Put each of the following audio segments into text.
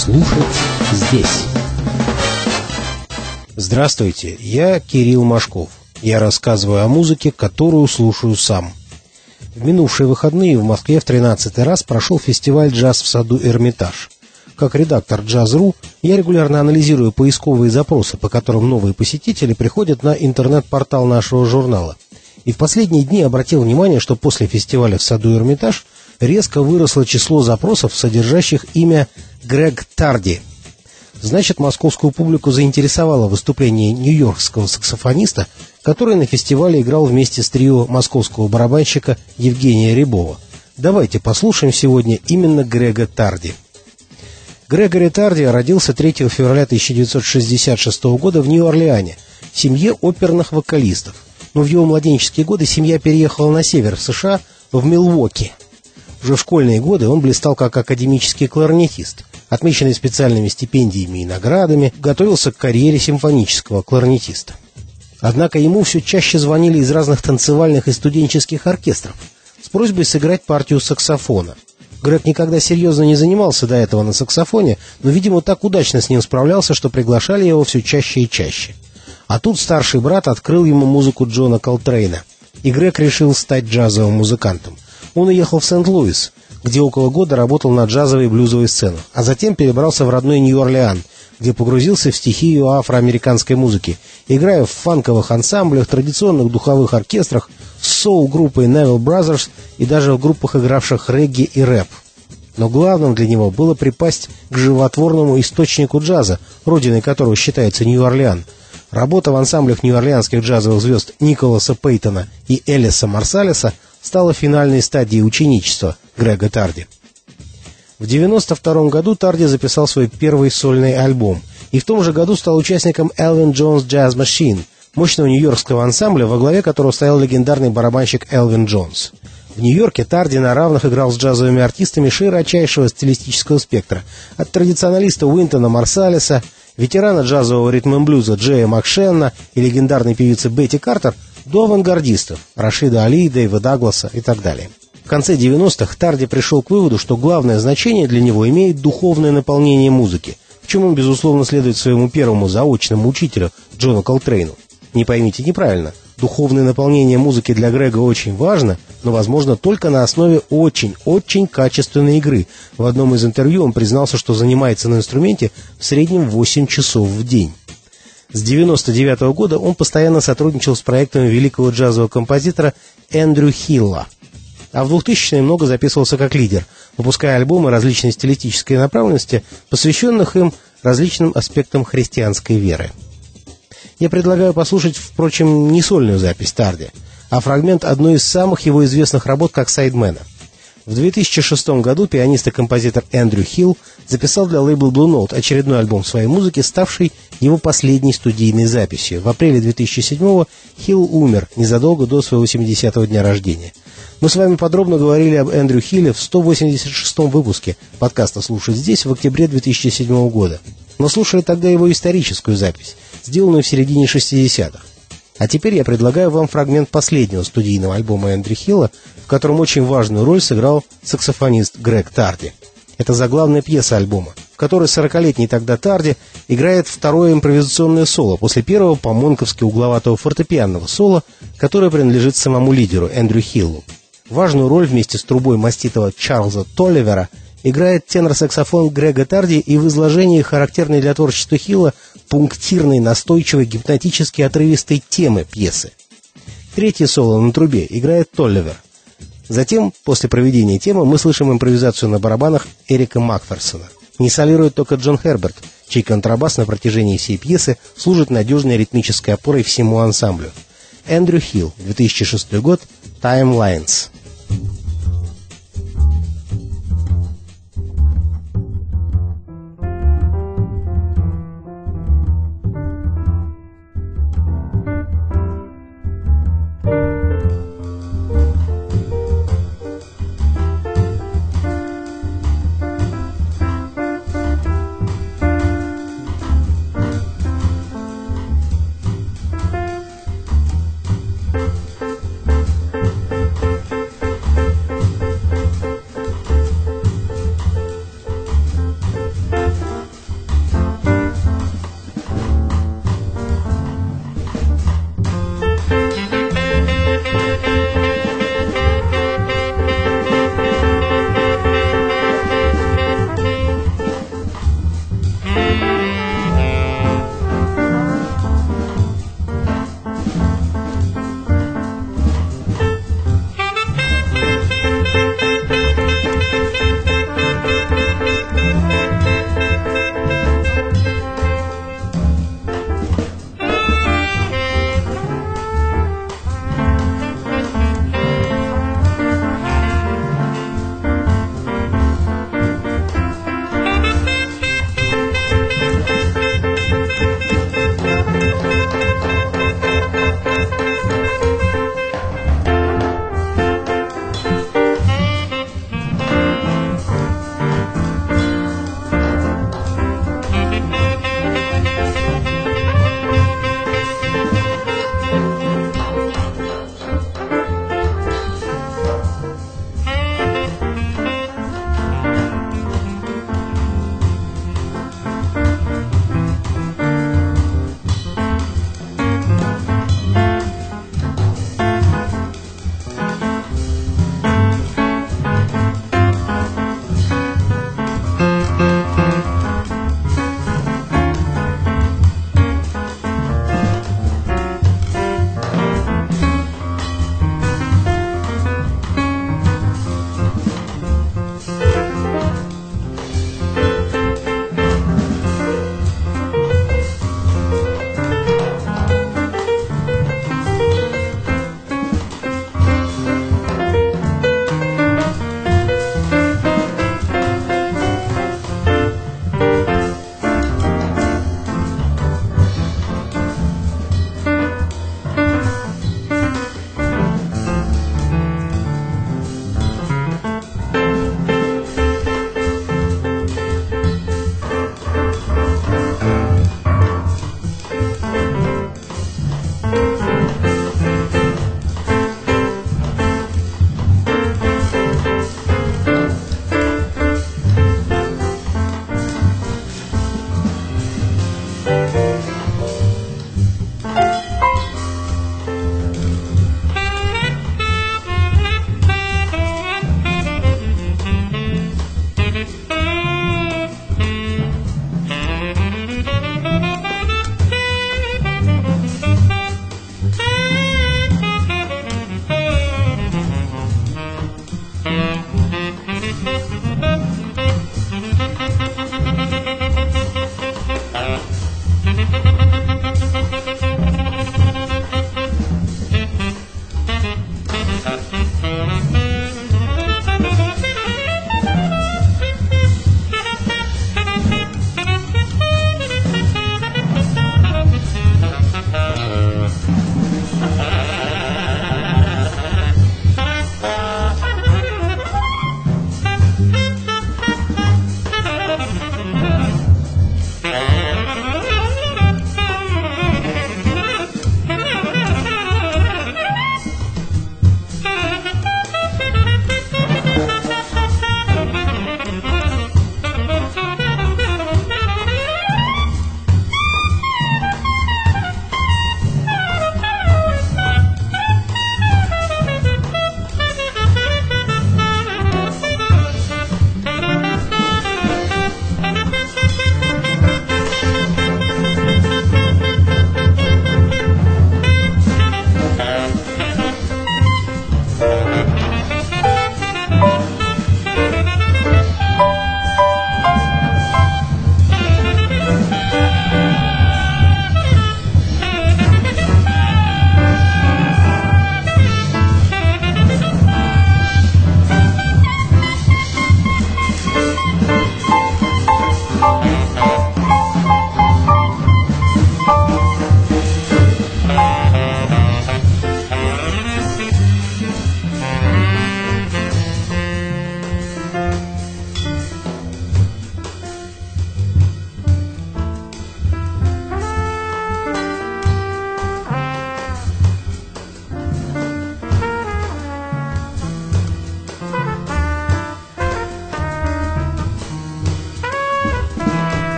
слушать здесь. Здравствуйте, я Кирилл Машков. Я рассказываю о музыке, которую слушаю сам. В минувшие выходные в Москве в 13-й раз прошел фестиваль «Джаз в саду Эрмитаж». Как редактор Jazz.ru я регулярно анализирую поисковые запросы, по которым новые посетители приходят на интернет-портал нашего журнала. И в последние дни обратил внимание, что после фестиваля в саду Эрмитаж резко выросло число запросов, содержащих имя Грег Тарди. Значит, московскую публику заинтересовало выступление нью-йоркского саксофониста, который на фестивале играл вместе с трио московского барабанщика Евгения Рябова. Давайте послушаем сегодня именно Грега Тарди. Грегори Тарди родился 3 февраля 1966 года в Нью-Орлеане, в семье оперных вокалистов. Но в его младенческие годы семья переехала на север США, в Милуоки. Уже в школьные годы он блистал как академический кларнетист, отмеченный специальными стипендиями и наградами, готовился к карьере симфонического кларнетиста. Однако ему все чаще звонили из разных танцевальных и студенческих оркестров с просьбой сыграть партию саксофона. Грег никогда серьезно не занимался до этого на саксофоне, но, видимо, так удачно с ним справлялся, что приглашали его все чаще и чаще. А тут старший брат открыл ему музыку Джона Колтрейна, и Грег решил стать джазовым музыкантом. Он уехал в Сент-Луис, где около года работал на джазовой и блюзовой сценах, а затем перебрался в родной Нью-Орлеан, где погрузился в стихию афроамериканской музыки, играя в фанковых ансамблях, традиционных духовых оркестрах, с соул-группой Neville Brothers и даже в группах, игравших регги и рэп. Но главным для него было припасть к животворному источнику джаза, родиной которого считается Нью-Орлеан. Работа в ансамблях нью-орлеанских джазовых звезд Николаса Пейтона и Элиса Марсалеса стала финальной стадией ученичества Грега Тарди. В 1992 году Тарди записал свой первый сольный альбом, и в том же году стал участником Элвин Джонс Jazz Machine, мощного нью-йоркского ансамбля, во главе которого стоял легендарный барабанщик Элвин Джонс. В Нью-Йорке Тарди на равных играл с джазовыми артистами широчайшего стилистического спектра, от традиционалиста Уинтона Марсалеса, ветерана джазового ритм-н-блюза Джея Макшенна и легендарной певицы Бетти Картер до авангардистов Рашида Али, Дэйва Дагласа и так далее. В конце 90-х Тарди пришел к выводу, что главное значение для него имеет духовное наполнение музыки, в чем он, безусловно, следует своему первому заочному учителю Джону Колтрейну. Не поймите неправильно, духовное наполнение музыки для Грега очень важно, но возможно только на основе очень качественной игры. В одном из интервью он признался, что занимается на инструменте в среднем 8 часов в день. С 1999 года он постоянно сотрудничал с проектами великого джазового композитора Эндрю Хилла. А в 2000-е много записывался как лидер, выпуская альбомы различной стилистической направленности, посвященных им различным аспектам христианской веры. Я предлагаю послушать, впрочем, не сольную запись Тарди, а фрагмент одной из самых его известных работ как сайдмена. В 2006 году пианист и композитор Эндрю Хилл записал для лейбла Blue Note очередной альбом своей музыки, ставший его последней студийной записью. В апреле 2007-го Хилл умер незадолго до своего 70-го дня рождения. Мы с вами подробно говорили об Эндрю Хилле в 186-м выпуске подкаста «Слушать здесь» в октябре 2007 года. Но слушали тогда его историческую запись, сделанную в середине 60-х. А теперь я предлагаю вам фрагмент последнего студийного альбома Эндрю Хилла, в котором очень важную роль сыграл саксофонист Грег Тарди. Это заглавная пьеса альбома, в которой 40-летний тогда Тарди играет второе импровизационное соло после первого по-монковски угловатого фортепианного соло, которое принадлежит самому лидеру Эндрю Хиллу. Важную роль вместе с трубой маститого Чарльза Толливера играет тенор-саксофон Грега Тарди и в изложении характерной для творчества Хилла пунктирной, настойчивой, гипнотически отрывистой темы пьесы. Третье соло на трубе играет Толливер. Затем, после проведения темы, мы слышим импровизацию на барабанах Эрика Макферсона. Не солирует только Джон Херберт, чей контрабас на протяжении всей пьесы служит надежной ритмической опорой всему ансамблю. Эндрю Хилл, 2006 год, «Timelines».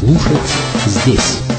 слушать здесь.